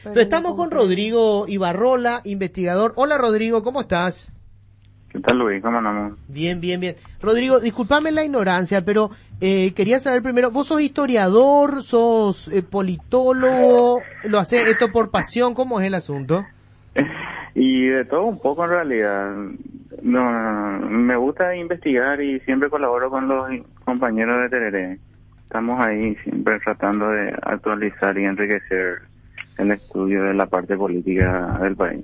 Pero estamos con Rodrigo Ibarrola, investigador. Hola Rodrigo, ¿cómo estás? ¿Qué tal, Luis? ¿Cómo andamos? Bien. Rodrigo, discúlpame la ignorancia, pero quería saber primero, ¿vos sos historiador, sos politólogo, lo haces esto por pasión? ¿Cómo es el asunto? Y de todo un poco en realidad. No, me gusta investigar y siempre colaboro con los compañeros de Tereré. Estamos ahí siempre tratando de actualizar y enriquecer el estudio de la parte política del país.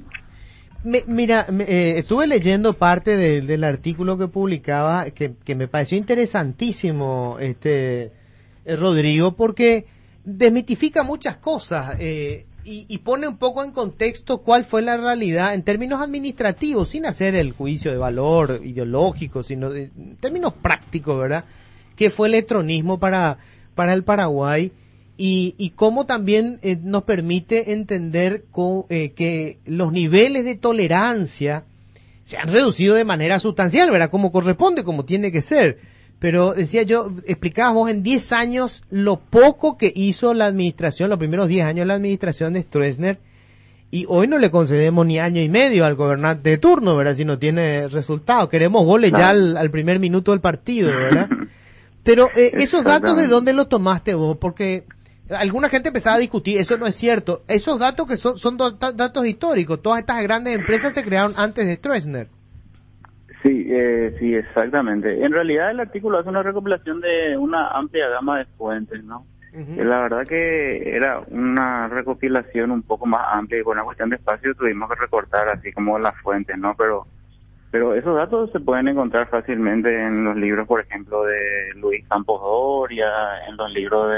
Estuve leyendo parte del artículo que publicaba, que me pareció interesantísimo, Rodrigo, porque desmitifica muchas cosas y pone un poco en contexto cuál fue la realidad en términos administrativos, sin hacer el juicio de valor ideológico, sino en términos prácticos, ¿verdad? ¿Qué fue el electronismo para el Paraguay? Y cómo también nos permite entender que los niveles de tolerancia se han reducido de manera sustancial, ¿verdad? Como corresponde, como tiene que ser. Pero decía yo, explicabas vos en 10 años lo poco que hizo la administración, los primeros 10 años de la administración de Stroessner, y hoy no le concedemos ni año y medio al gobernante de turno, ¿verdad? Si no tiene resultado. Queremos goles ya al primer minuto del partido, ¿verdad? Pero esos datos, ¿de dónde los tomaste vos? Porque alguna gente empezaba a discutir, eso no es cierto. Esos datos que son datos históricos, todas estas grandes empresas se crearon antes de Stroessner. Sí, exactamente. En realidad el artículo hace una recopilación de una amplia gama de fuentes, ¿no? Uh-huh. La verdad que era una recopilación un poco más amplia y con una cuestión de espacio tuvimos que recortar así como las fuentes, ¿no? Pero esos datos se pueden encontrar fácilmente en los libros, por ejemplo, de Luis Campos Doria, en los libros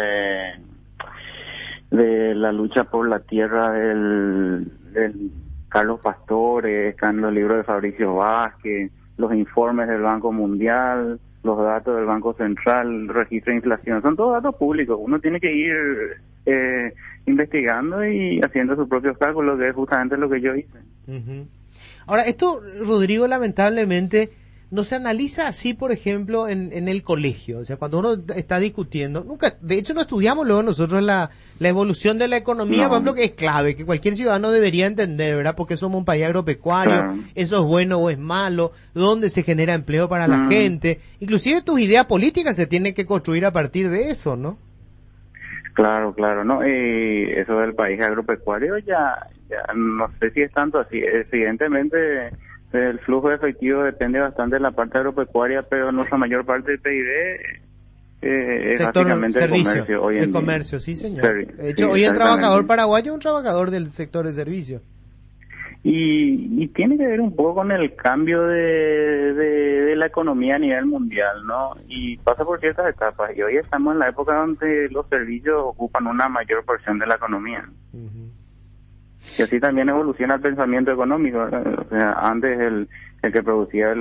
de la lucha por la tierra del Carlos Pastores, están los libros de Fabricio Vázquez, los informes del Banco Mundial, los datos del Banco Central, registro de inflación, son todos datos públicos. Uno tiene que ir investigando y haciendo sus propios cálculos, que es justamente lo que yo hice. Uh-huh. Ahora, esto, Rodrigo, lamentablemente no se analiza así, por ejemplo, en el colegio. O sea, cuando uno está discutiendo, de hecho no estudiamos luego nosotros la evolución de la economía, por ejemplo, que es clave, que cualquier ciudadano debería entender, ¿verdad? Porque somos un país agropecuario, claro. Eso es bueno o es malo, dónde se genera empleo para la gente. Inclusive tus ideas políticas se tienen que construir a partir de eso, ¿no? Claro, no, eso del país agropecuario ya no sé si es tanto así. Evidentemente el flujo de efectivo depende bastante de la parte agropecuaria, pero nuestra mayor parte del PIB es sector básicamente servicio, el comercio hoy en el día. Comercio, sí señor. De hecho, hoy el trabajador paraguayo es un trabajador del sector de servicio. Y tiene que ver un poco con el cambio de la economía a nivel mundial, ¿no? Y pasa por ciertas etapas. Y hoy estamos en la época donde los servicios ocupan una mayor porción de la economía. Uh-huh. Y así también evoluciona el pensamiento económico, ¿verdad? O sea, antes el que producía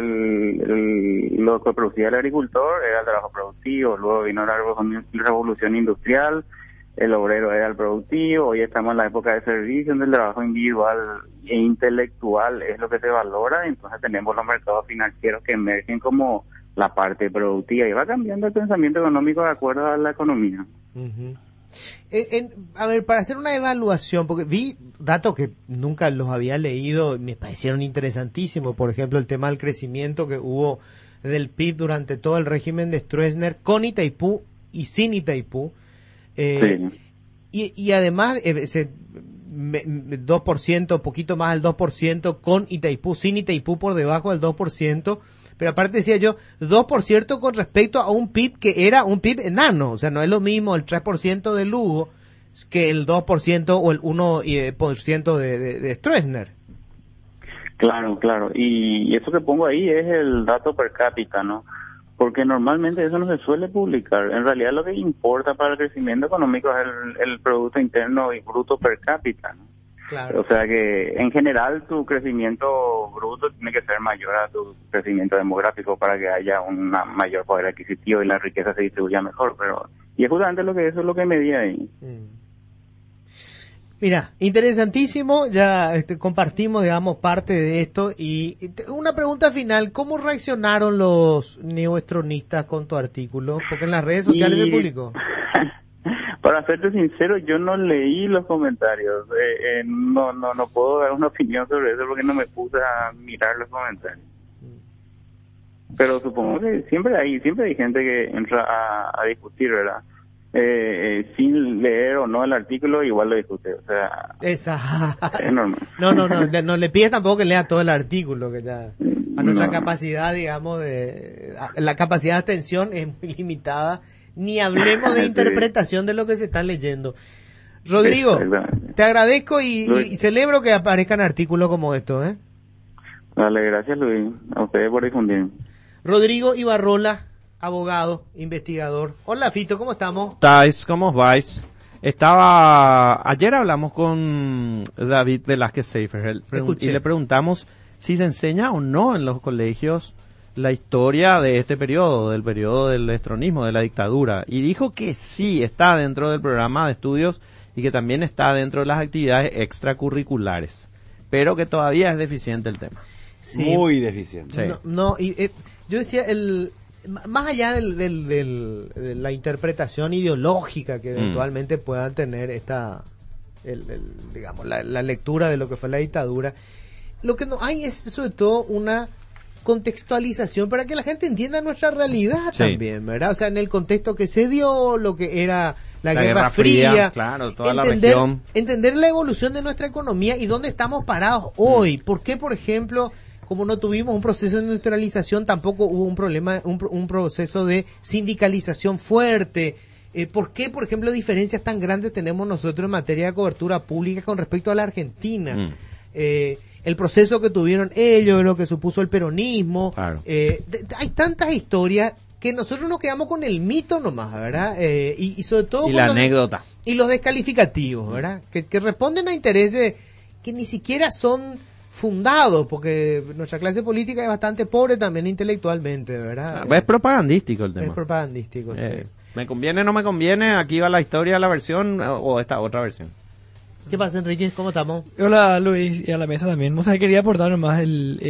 lo que producía el agricultor era el trabajo productivo, luego vino la revolución industrial, el obrero era el productivo, hoy estamos en la época de servicio donde el trabajo individual e intelectual es lo que se valora, entonces tenemos los mercados financieros que emergen como la parte productiva y va cambiando el pensamiento económico de acuerdo a la economía. Uh-huh. A ver, para hacer una evaluación, porque vi datos que nunca los había leído, me parecieron interesantísimos, por ejemplo, el tema del crecimiento que hubo del PIB durante todo el régimen de Stroessner, con Itaipú y sin Itaipú, sí. y además ese 2%, poquito más del 2% con Itaipú, sin Itaipú por debajo del 2%, pero aparte decía yo, 2% con respecto a un PIB que era un PIB enano, o sea, no es lo mismo el 3% de Lugo que el 2% o el 1% de Stroessner. Claro, y eso que pongo ahí es el dato per cápita, ¿no? Porque normalmente eso no se suele publicar. En realidad lo que importa para el crecimiento económico es el Producto Interno y Bruto per cápita, ¿no? Claro. O sea que en general tu crecimiento bruto tiene que ser mayor a tu crecimiento demográfico para que haya un mayor poder adquisitivo y la riqueza se distribuya mejor, y es justamente eso es lo que medía ahí. Mira, interesantísimo, ya compartimos, digamos, parte de esto y una pregunta final, ¿cómo reaccionaron los neoestronistas con tu artículo? Porque en las redes sociales se publicó. Para serte sincero, yo no leí los comentarios. No puedo dar una opinión sobre eso porque no me puse a mirar los comentarios. Pero supongo que siempre hay gente que entra a discutir, ¿verdad? Sin leer o no el artículo, igual lo discute. O sea, es normal. No le pides tampoco que lea todo el artículo, que ya a nuestra No. capacidad, digamos, la capacidad de atención es muy limitada. Ni hablemos de Sí. interpretación de lo que se está leyendo. Rodrigo, Exactamente. te agradezco y Luis. celebro que aparezcan artículos como estos, ¿eh? Dale, gracias Luis, a ustedes por difundir. Rodrigo Ibarrola, abogado, investigador. Hola Fito, ¿cómo estamos? ¿Estáis? ¿Cómo vais? Ayer hablamos con David Velázquez Seifer Escuché. y le preguntamos si se enseña o no en los colegios la historia de este periodo, del periodo del estronismo, de la dictadura. Y dijo que sí, está dentro del programa de estudios y que también está dentro de las actividades extracurriculares, pero que todavía es deficiente el tema. Sí. Muy deficiente. Sí. Yo decía, más allá de la interpretación ideológica que eventualmente puedan tener digamos, la lectura de lo que fue la dictadura, lo que no hay es sobre todo una contextualización para que la gente entienda nuestra realidad Sí. también, ¿verdad? O sea, en el contexto que se dio, lo que era la Guerra Fría, claro, toda la región. entender la evolución de nuestra economía y dónde estamos parados hoy. ¿Por qué, por ejemplo, como no tuvimos un proceso de industrialización, tampoco hubo un proceso de sindicalización fuerte? ¿Por qué, por ejemplo, diferencias tan grandes tenemos nosotros en materia de cobertura pública con respecto a la Argentina? El proceso que tuvieron ellos, lo que supuso el peronismo. Claro. Hay tantas historias que nosotros nos quedamos con el mito nomás, ¿verdad? Y sobre todo Y con la anécdota. y los descalificativos, ¿verdad? Que responden a intereses que ni siquiera son fundados, porque nuestra clase política es bastante pobre también intelectualmente, ¿verdad? Es propagandístico el tema. Es propagandístico, sí. ¿Me conviene o no me conviene? Aquí va la historia, la versión o esta otra versión. ¿Qué pasa, Enrique? ¿Cómo estamos? Hola Luis y a la mesa también. O sea, quería aportar nomás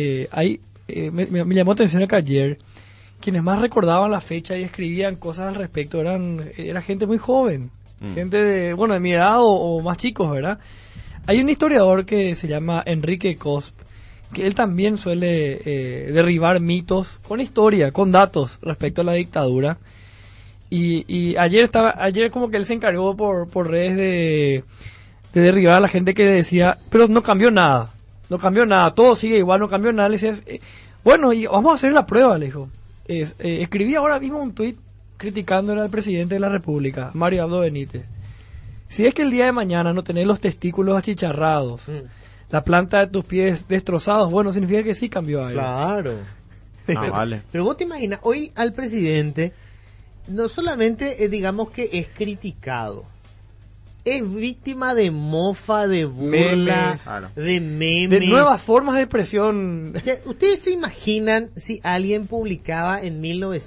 me llamó atención que ayer quienes más recordaban la fecha y escribían cosas al respecto era gente muy joven, gente de mi edad o más chicos, ¿verdad? Hay un historiador que se llama Enrique Cosp, que él también suele derribar mitos con historia, con datos respecto a la dictadura. Y ayer como que él se encargó por redes de derribar a la gente que decía, pero no cambió nada, todo sigue igual, no cambió nada. Le decías, y vamos a hacer la prueba, le dijo. Escribí ahora mismo un tuit criticándole al presidente de la República, Mario Abdo Benítez. Si es que el día de mañana no tenés los testículos achicharrados, la planta de tus pies destrozados, significa que sí cambió algo. Claro. Vale. Pero vos te imaginas, hoy al presidente no solamente digamos que es criticado, es víctima de mofa, de burla, Memes. de memes. De nuevas formas de expresión. O sea, ¿ustedes se imaginan si alguien publicaba en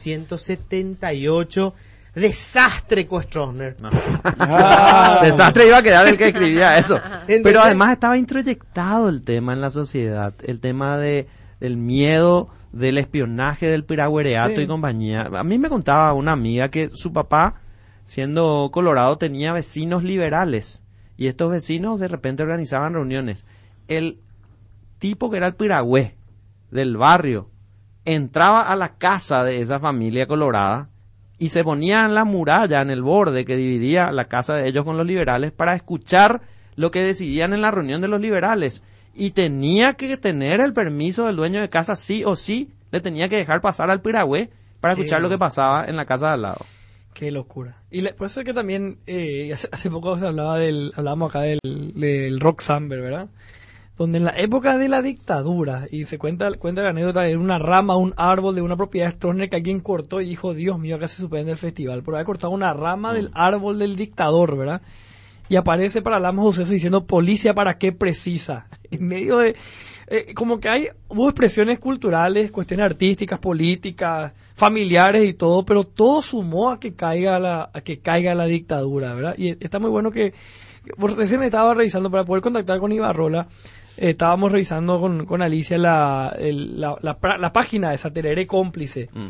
1978 Desastre con Stroessner? No. Desastre iba a quedar el que escribía eso. Entonces- Pero además estaba introyectado el tema en la sociedad, el tema del miedo, del espionaje, del piragüereato Sí. y compañía. A mí me contaba una amiga que su papá, siendo colorado, tenía vecinos liberales y estos vecinos de repente organizaban reuniones. El tipo que era el piragüé del barrio entraba a la casa de esa familia colorada y se ponía en la muralla, en el borde que dividía la casa de ellos con los liberales para escuchar lo que decidían en la reunión de los liberales. Y tenía que tener el permiso del dueño de casa sí o sí, le tenía que dejar pasar al piragüé para Sí, escuchar lo no. que pasaba en la casa de al lado. Qué locura. Y por eso es que también hace poco hablábamos acá del rock samba, ¿verdad? Donde en la época de la dictadura, y se cuenta la anécdota de una rama, un árbol de una propiedad de Stroessner que alguien cortó y dijo, Dios mío, acá se suspende el festival, por haber cortado una rama del árbol del dictador, ¿verdad? Y aparece para Lamos Suceso diciendo, policía, ¿para qué precisa? En medio de... como que hubo expresiones culturales, cuestiones artísticas, políticas, familiares y todo, pero todo sumó a que caiga la dictadura, ¿verdad? Y está muy bueno recién estaba revisando para poder contactar con Ibarrola, estábamos revisando con Alicia la página de Saterere Cómplice.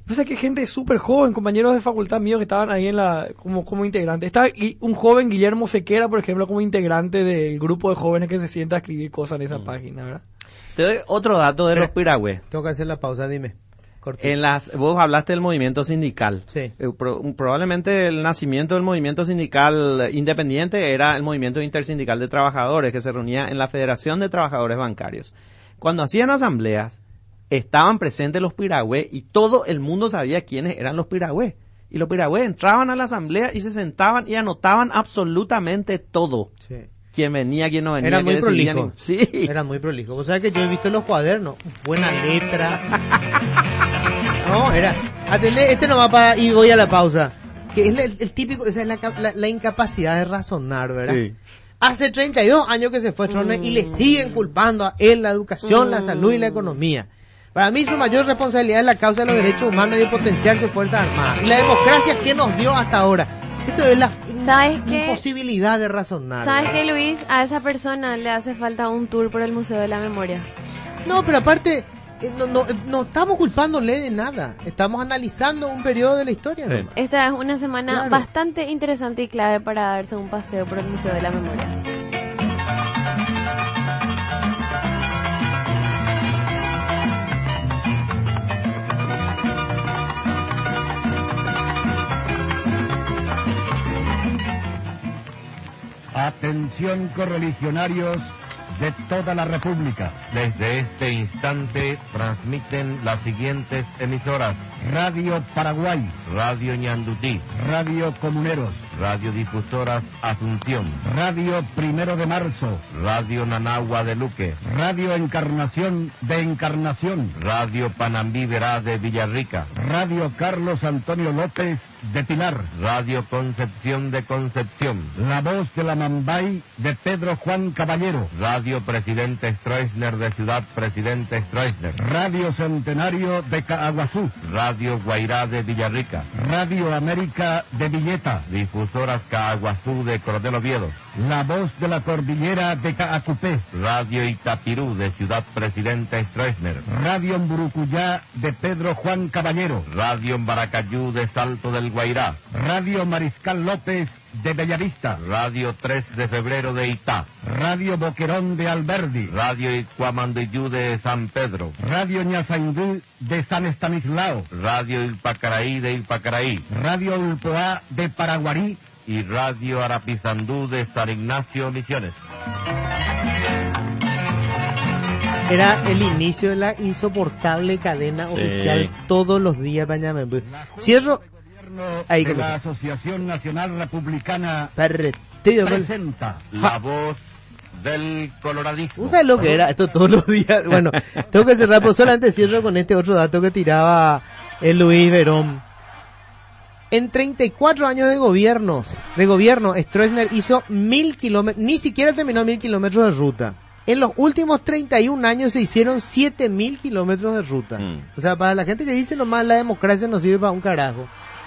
O sea que gente súper joven, compañeros de facultad míos que estaban ahí como integrantes. Está un joven Guillermo Sequera, por ejemplo, como integrante del grupo de jóvenes que se sienta a escribir cosas en esa página, ¿verdad? Te doy otro dato de los piragües. Tengo que hacer la pausa, dime. Vos hablaste del movimiento sindical. Sí. Probablemente el nacimiento del movimiento sindical independiente era el movimiento intersindical de trabajadores que se reunía en la Federación de Trabajadores Bancarios. Cuando hacían asambleas, estaban presentes los piragües y todo el mundo sabía quiénes eran los piragües. Y los piragües entraban a la asamblea y se sentaban y anotaban absolutamente todo. Sí. Quién venía, quién no venía. Eran muy prolijos. Sí. Eran muy prolijos. O sea que yo he visto los cuadernos. Buena letra. No, atendé, no va para... Y voy a la pausa. Que es el típico... Esa es la incapacidad de razonar, ¿verdad? Sí. Hace 32 años que se fue Stroessner y le siguen culpando a él la educación, la salud y la economía. Para mí su mayor responsabilidad es la causa de los derechos humanos y de potenciar sus fuerzas armadas. Y la democracia que nos dio hasta ahora. Esto es la imposibilidad de razonar. ¿Sabes qué, Luis? A esa persona le hace falta un tour por el Museo de la Memoria. No, pero aparte, no estamos culpándole de nada. Estamos analizando un periodo de la historia. Sí. ¿No? Esta es una semana Claro. bastante interesante y clave para darse un paseo por el Museo de la Memoria. Atención correligionarios de toda la República. Desde este instante transmiten las siguientes emisoras: Radio Paraguay, Radio Ñandutí, Radio Comuneros, Radiodifusoras Asunción, Radio Primero de Marzo, Radio Nanagua de Luque, Radio Encarnación de Encarnación, Radio Panambí Verá de Villarrica, Radio Carlos Antonio López de Pilar, Radio Concepción de Concepción, La Voz de la Mambay de Pedro Juan Caballero, Radio Presidente Stroessner de Ciudad Presidente Stroessner, Radio Centenario de Caaguazú, Radio Guairá de Villarrica, Radio América de Villeta, Difusoras Caaguazú de Coronel Oviedo, La Voz de la Cordillera de Caacupé, Radio Itapirú de Ciudad Presidente Stroessner, Radio Mburucuyá de Pedro Juan Caballero, Radio Baracayú de Salto del Guairá, Radio Mariscal López de Bellavista, Radio 3 de Febrero de Itá, Radio Boquerón de Alberdi, Radio Icuamanduyú de San Pedro, Radio Ñazaindú de San Estanislao, Radio Ilpacaraí de Ilpacaraí Radio Ulpoá de Paraguarí y Radio Arapizandú de San Ignacio Misiones. Era el inicio de la insoportable cadena Sí. oficial todos los días. Cierro ahí de que la Asociación Nacional Republicana partido. presenta La voz del coloradismo. ¿Sabes lo que era esto todos los días? Bueno, tengo que cerrar, pues solamente cierro con este otro dato que tiraba el Luis Verón. En 34 años de gobierno, Stroessner hizo 1000 kilómetros, ni siquiera terminó 1000 kilómetros de ruta. En los últimos 31 años se hicieron 7000 kilómetros de ruta. O sea, para la gente que dice nomás la democracia no sirve para un carajo.